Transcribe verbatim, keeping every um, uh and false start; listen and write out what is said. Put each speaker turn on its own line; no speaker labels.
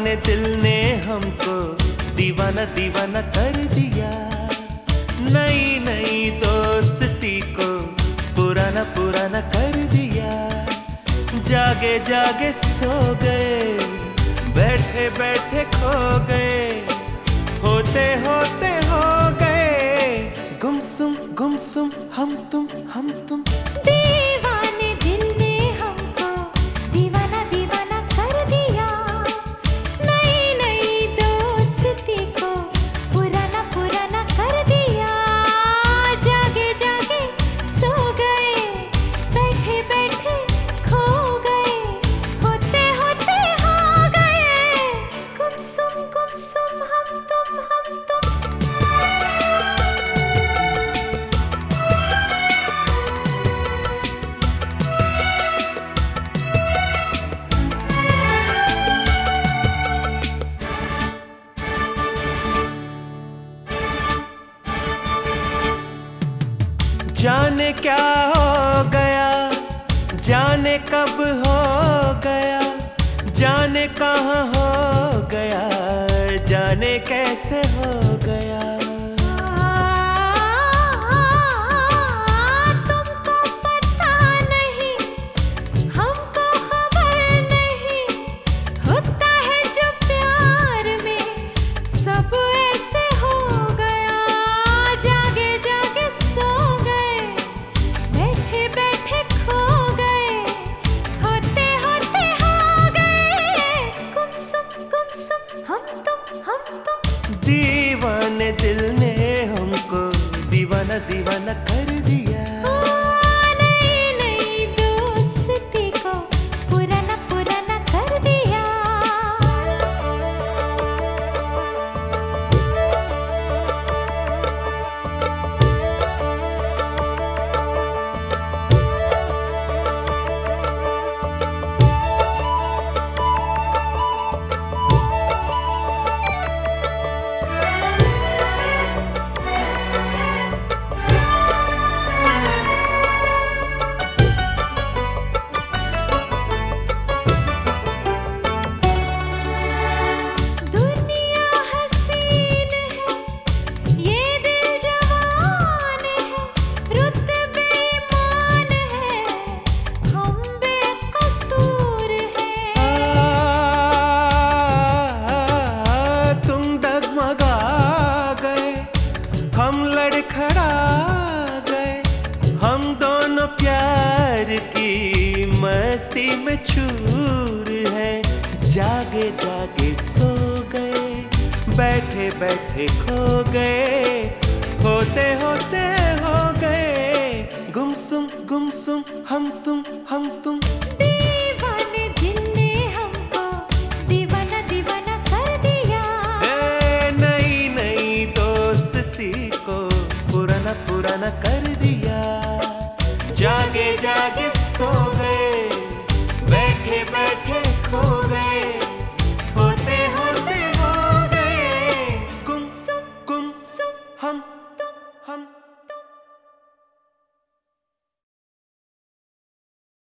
दीवाने दिल ने हमको दीवाना दीवाना कर दिया। नई नई दोस्ती को पुराना पुराना कर दिया। जागे जागे सो गए, बैठे बैठे खो गए, होते होते हो गए गुमसुम गुमसुम हम तुम हम तुम।
दीवाने दिल ने हमको दीवाना दीवाना कर दिया। नई नई दोस्ती को पुराना पुराना कर दिया। जागे जागे सो गए, बैठे बैठे खो गए, होते होते हो गए गुमसुम गुमसुम हम तुम हम तुम।
जाने क्या हो गया, जाने कब हो गया, जाने कहाँ हो गया, जाने कैसे हो गया।
तुमको पता नहीं, हमको खबर नहीं, होता है जो प्यार में सब ऐसे हो गया। जागे जागे सो गए, बैठे बैठे खो गए, होते होते हो गए गुमसुम गुमसुम हम तुम हम तुम।
दीवाने दिल ने हमको दीवाना दीवाना कर दिया।
नई नई दोस्ती को पुराना पुराना कर दिया। दुनिया हसीन है, ये दिल जवान है, रुत बेईमान है, हम बेकसूर है।
तुम डगमगा गए, हम लड़खड़ा गए, हम दोनों प्यार की मस्ती में चूर है। जागे जागे सो गए, बैठे बैठे खो गए, होते होते हो गए गुमसुम गुमसुम हम तुम हम तुम।
दीवाने दिल ने हमको दीवाना दीवाना कर दिया।
ए, नई नई दोस्ती को पुराना पुराना कर दिया। जागे जागे सो गए, बैठे बैठे खो गए, होते होते हो गए गुमसुम गुमसुम हम तुम हम।